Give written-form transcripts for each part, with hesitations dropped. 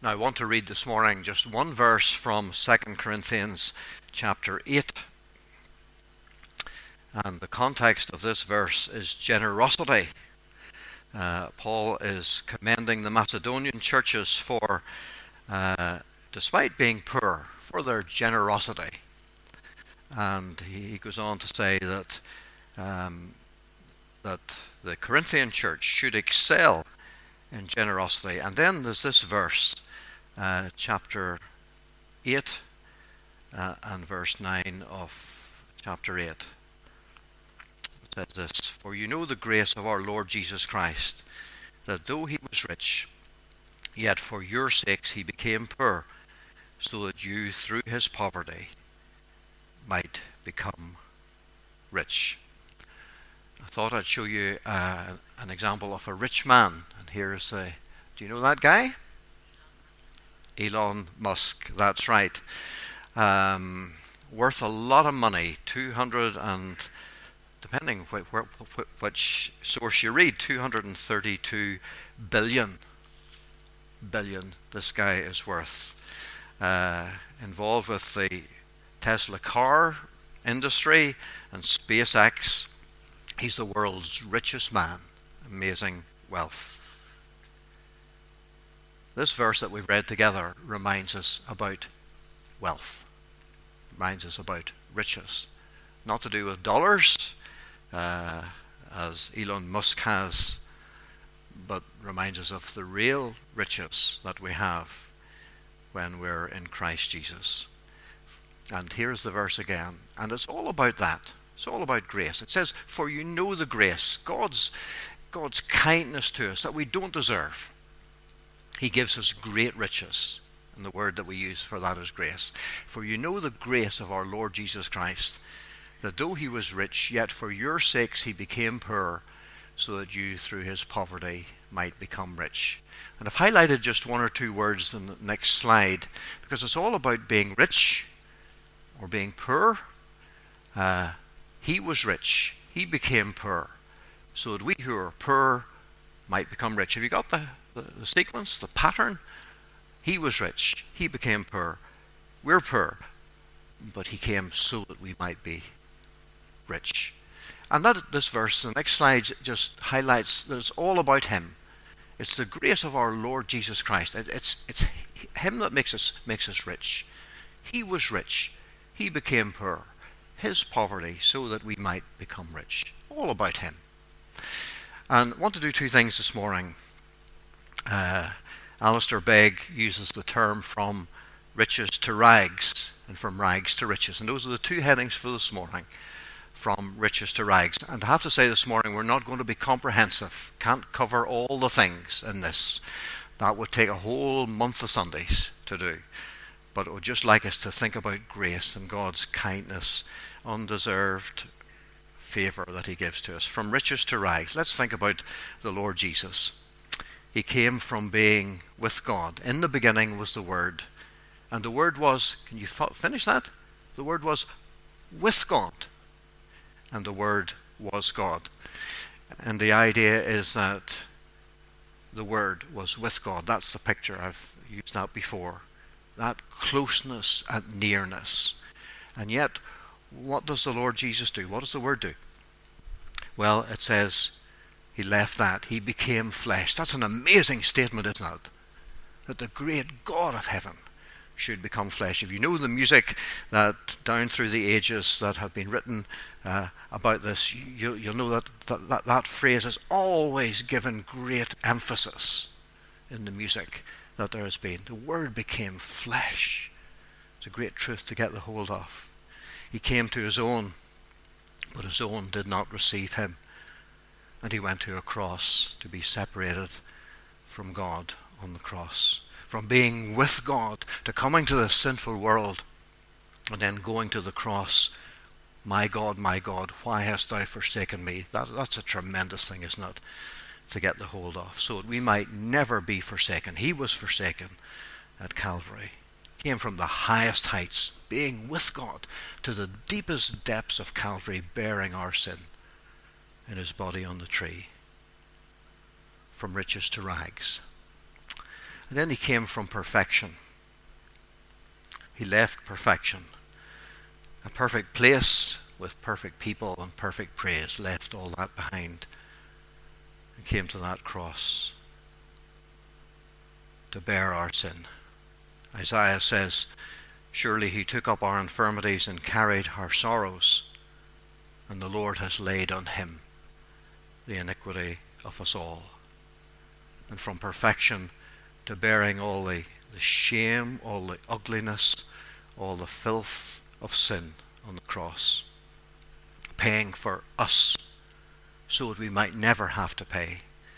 Now I want to read this morning just one verse from 2 Corinthians chapter 8. And the context of this verse is generosity. Paul is commending the Macedonian churches for, despite being poor, for their generosity. And he goes on to say that the Corinthian church should excel in generosity. And then there's this verse, chapter 8 and verse 9 of chapter 8. It says this: "For you know the grace of our Lord Jesus Christ, that though he was rich, yet for your sakes he became poor, so that you through his poverty might become rich." I thought I'd show you an example of a rich man. And here's do you know that guy? Elon Musk, that's right. Worth a lot of money, 200 and, depending which source you read, 232 billion this guy is worth. Involved with the Tesla car industry and SpaceX. He's the world's richest man. Amazing wealth. This verse that we've read together reminds us about wealth. Reminds us about riches. Not to do with dollars, as Elon Musk has, but reminds us of the real riches that we have when we're in Christ Jesus. And here's the verse again. And it's all about that. It's all about grace. It says, "For you know the grace," God's kindness to us that we don't deserve. He gives us great riches. And the word that we use for that is grace. "For you know the grace of our Lord Jesus Christ, that though he was rich, yet for your sakes he became poor, so that you through his poverty might become rich." And I've highlighted just one or two words in the next slide, because it's all about being rich or being poor. He was rich. He became poor, so that we who are poor might become rich. Have you got the sequence, the pattern? He was rich. He became poor. We're poor, but he came so that we might be rich. And this verse, the next slide, just highlights that it's all about him. It's the grace of our Lord Jesus Christ. It's him that makes us rich. He was rich. He became poor. His poverty, so that we might become rich. All about him. And I want to do two things this morning. Alistair Begg uses the term from riches to rags, and from rags to riches. And those are the two headings for this morning, from riches to rags. And I have to say this morning, we're not going to be comprehensive. Can't cover all the things in this. That would take a whole month of Sundays to do. But I would just like us to think about grace and God's kindness, undeserved favor that he gives to us. From riches to rags. Let's think about the Lord Jesus. He came from being with God. In the beginning was the Word. And the Word was, can you finish that? The Word was with God. And the Word was God. And the idea is that the Word was with God. That's the picture. I've used that before. That closeness and nearness. And yet, what does the Lord Jesus do? What does the Word do? Well, it says he left that. He became flesh. That's an amazing statement, isn't it? That the great God of heaven should become flesh. If you know the music that down through the ages that have been written about this, you'll know that phrase has always given great emphasis in the music that there has been. The Word became flesh. It's a great truth to get the hold of. He came to his own, but his own did not receive him. And he went to a cross to be separated from God on the cross. From being with God to coming to this sinful world and then going to the cross. My God, why hast thou forsaken me? That's a tremendous thing, isn't it? To get the hold of. So that we might never be forsaken. He was forsaken at Calvary. Came from the highest heights, being with God, to the deepest depths of Calvary, bearing our sin in his body on the tree. From riches to rags. And then he came from perfection. He left perfection. A perfect place with perfect people and perfect praise, left all that behind and came to that cross to bear our sin. Isaiah says, surely he took up our infirmities and carried our sorrows, and the Lord has laid on him the iniquity of us all. And from perfection to bearing all the shame, all the ugliness, all the filth of sin on the cross, paying for us so that we might never have to pay.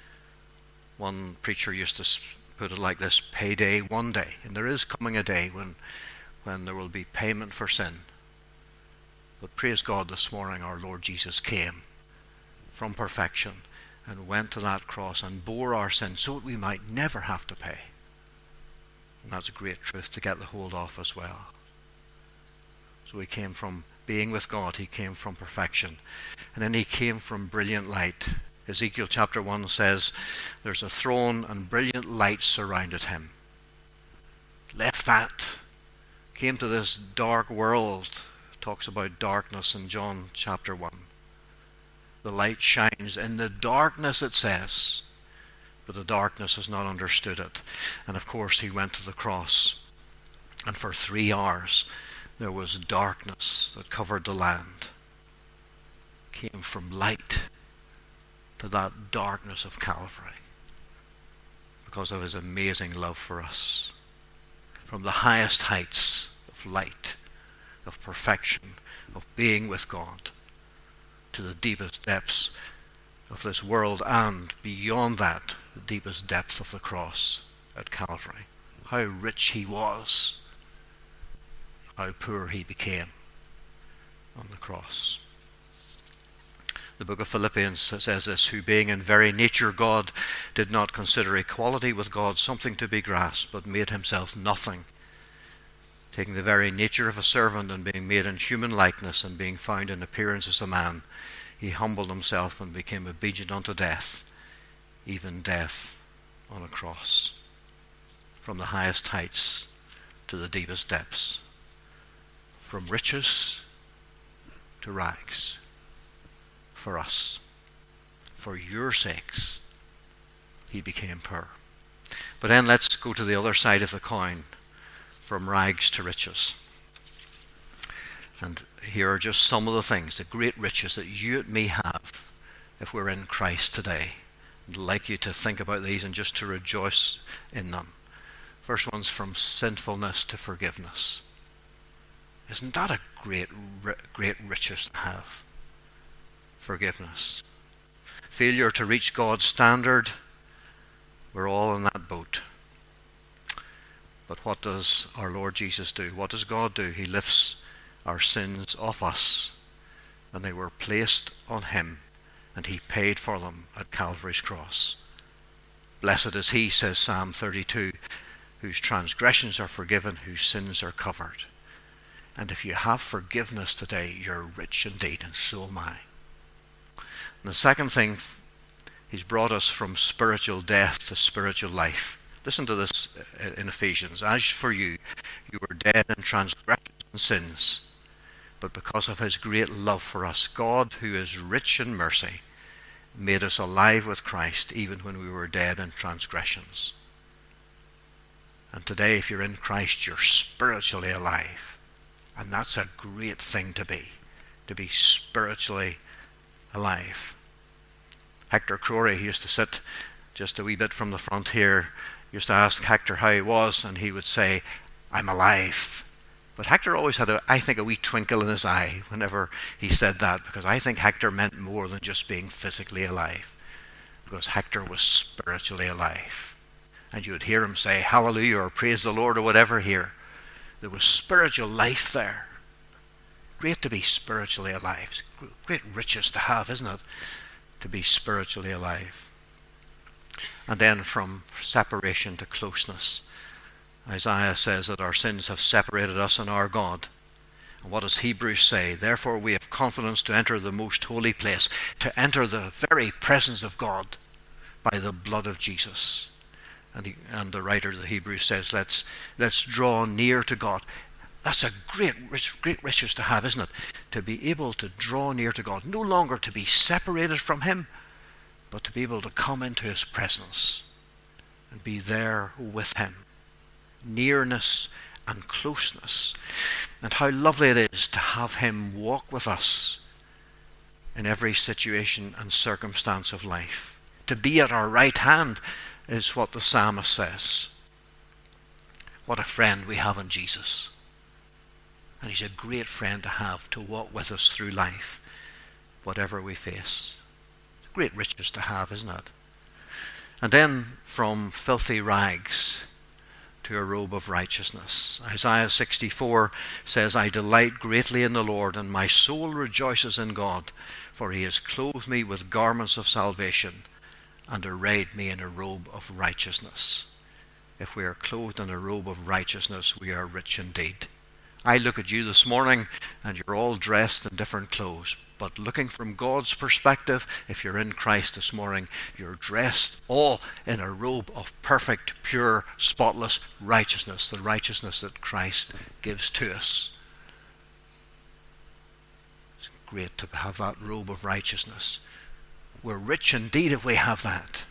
One preacher used to put it like this: payday one day. And there is coming a day when there will be payment for sin. But praise God, this morning our Lord Jesus came from perfection and went to that cross and bore our sin so that we might never have to pay. And that's a great truth to get the hold of as well. So he came from being with God, he came from perfection. And then he came from brilliant light. Ezekiel chapter 1 says there's a throne and brilliant light surrounded him. Left that, came to this dark world. Talks about darkness in John chapter 1. The light shines in the darkness, it says, but the darkness has not understood it. And of course he went to the cross, and for 3 hours there was darkness that covered the land. Came from light to that darkness of Calvary because of his amazing love for us. From the highest heights of light, of perfection, of being with God, to the deepest depths of this world, and beyond that, the deepest depth of the cross at Calvary. How rich he was, how poor he became on the cross. The book of Philippians says this: who being in very nature God, did not consider equality with God something to be grasped, but made himself nothing, taking the very nature of a servant, and being made in human likeness, and being found in appearance as a man, he humbled himself and became obedient unto death, even death on a cross. From the highest heights to the deepest depths, from riches to rags, for us, for your sakes, he became poor. But then let's go to the other side of the coin, from rags to riches. And here are just some of the things, the great riches that you and me have if we're in Christ today. I'd like you to think about these and just to rejoice in them. First one's from sinfulness to forgiveness. Isn't that a great riches to have? Forgiveness. Failure to reach God's standard, we're all in that boat. But what does our Lord Jesus do? What does God do? He lifts our sins off us, and they were placed on him, and he paid for them at Calvary's cross. Blessed is he, says Psalm 32, whose transgressions are forgiven, whose sins are covered. And if you have forgiveness today, you're rich indeed, and so am I. And the second thing, he's brought us from spiritual death to spiritual life. Listen to this in Ephesians. As for you, you were dead in transgressions and sins, but because of his great love for us, God, who is rich in mercy, made us alive with Christ even when we were dead in transgressions. And today, if you're in Christ, you're spiritually alive. And that's a great thing to be spiritually alive. Hector Crory, he used to sit just a wee bit from the front here, used to ask Hector how he was, and he would say, I'm alive. But Hector always had, a wee twinkle in his eye whenever he said that, because I think Hector meant more than just being physically alive, because Hector was spiritually alive. And you would hear him say, hallelujah, or praise the Lord, or whatever here. There was spiritual life there. Great to be spiritually alive. It's great riches to have, isn't it? To be spiritually alive. And then from separation to closeness. Isaiah says that our sins have separated us and our God. And what does Hebrews say? Therefore we have confidence to enter the most holy place, to enter the very presence of God by the blood of Jesus. And the writer of the Hebrews says, let's draw near to God. That's a great riches to have, isn't it? To be able to draw near to God, no longer to be separated from Him, but to be able to come into His presence and be there with Him. Nearness and closeness. And how lovely it is to have Him walk with us in every situation and circumstance of life. To be at our right hand is what the psalmist says. What a friend we have in Jesus. And He's a great friend to have, to walk with us through life, whatever we face. It's great riches to have, isn't it? And then from filthy rags to a robe of righteousness. Isaiah 64 says, I delight greatly in the Lord, and my soul rejoices in God, for He has clothed me with garments of salvation and arrayed me in a robe of righteousness. If we are clothed in a robe of righteousness, we are rich indeed. I look at you this morning and you're all dressed in different clothes. But looking from God's perspective, if you're in Christ this morning, you're dressed all in a robe of perfect, pure, spotless righteousness, the righteousness that Christ gives to us. It's great to have that robe of righteousness. We're rich indeed if we have that,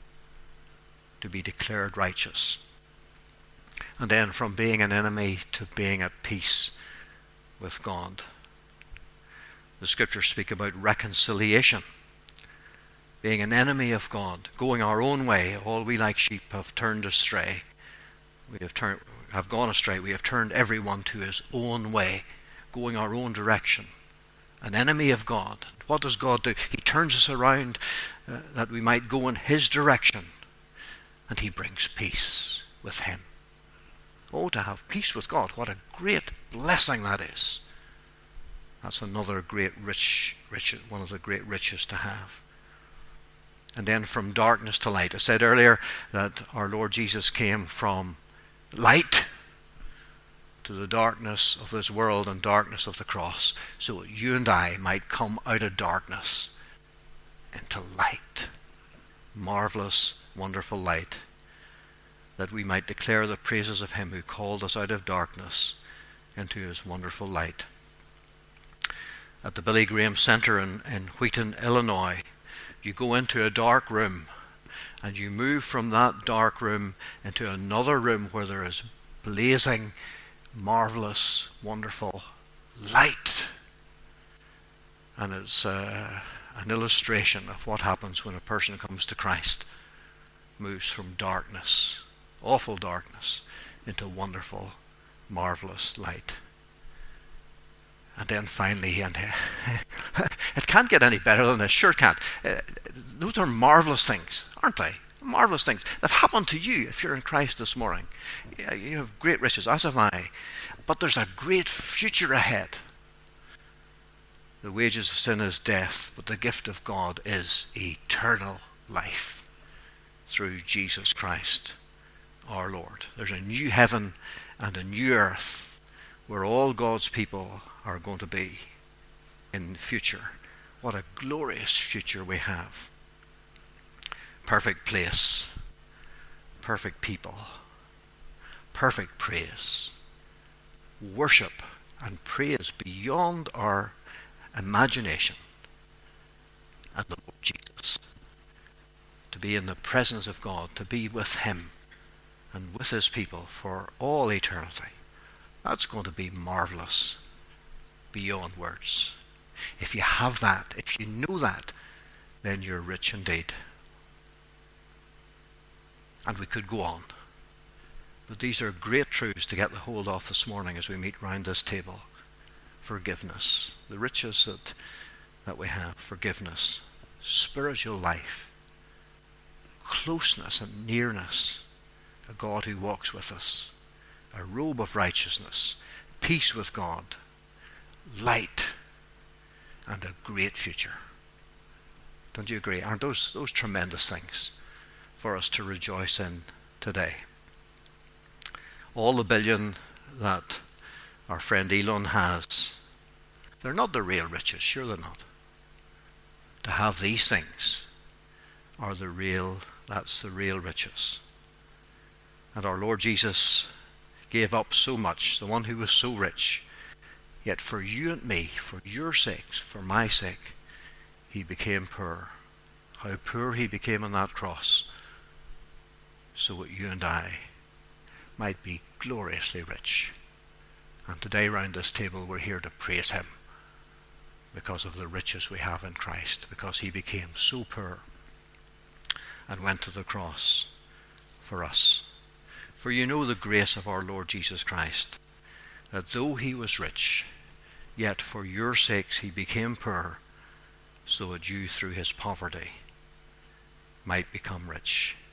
to be declared righteous. And then from being an enemy to being at peace with God. The scriptures speak about reconciliation. Being an enemy of God, going our own way. All we like sheep have turned astray. We have gone astray. We have turned everyone to his own way, going our own direction. An enemy of God. What does God do? He turns us around that we might go in His direction, and He brings peace with Him. Oh, to have peace with God, what a great blessing that is. That's another great one of the great riches to have. And then from darkness to light. I said earlier that our Lord Jesus came from light to the darkness of this world and darkness of the cross, so that you and I might come out of darkness into light. Marvelous, wonderful light. That we might declare the praises of Him who called us out of darkness into His wonderful light. At the Billy Graham Center in Wheaton, Illinois, you go into a dark room and you move from that dark room into another room where there is blazing, marvelous, wonderful light. And it's an illustration of what happens when a person comes to Christ. Moves from darkness, awful darkness, into wonderful, marvelous light. And then finally, it can't get any better than this. Sure it can't. Those are marvelous things, aren't they? Marvelous things that have happened to you if you're in Christ this morning. You have great riches, as have I. But there's a great future ahead. The wages of sin is death, but the gift of God is eternal life through Jesus Christ our Lord. There's a new heaven and a new earth where all God's people are going to be in the future. What a glorious future we have. Perfect place, perfect people, perfect praise, worship and praise beyond our imagination, and the Lord Jesus. To be in the presence of God, to be with Him and with His people for all eternity. That's going to be marvelous beyond words. If you have that, if you know that, then you're rich indeed. And we could go on. But these are great truths to get the hold of this morning as we meet round this table. Forgiveness, the riches that we have, forgiveness, spiritual life, closeness and nearness, a God who walks with us, a robe of righteousness, peace with God, light, and a great future. Don't you agree? Aren't those tremendous things for us to rejoice in today? All the billion that our friend Elon has, they're not the real riches, sure they're not. To have these things that's the real riches. And our Lord Jesus gave up so much, the one who was so rich, yet for you and me, for your sakes, for my sake, he became poor. How poor he became on that cross, so that you and I might be gloriously rich. And today round this table we're here to praise him because of the riches we have in Christ, because he became so poor and went to the cross for us. For you know the grace of our Lord Jesus Christ, that though he was rich, yet for your sakes he became poor, so that you through his poverty might become rich.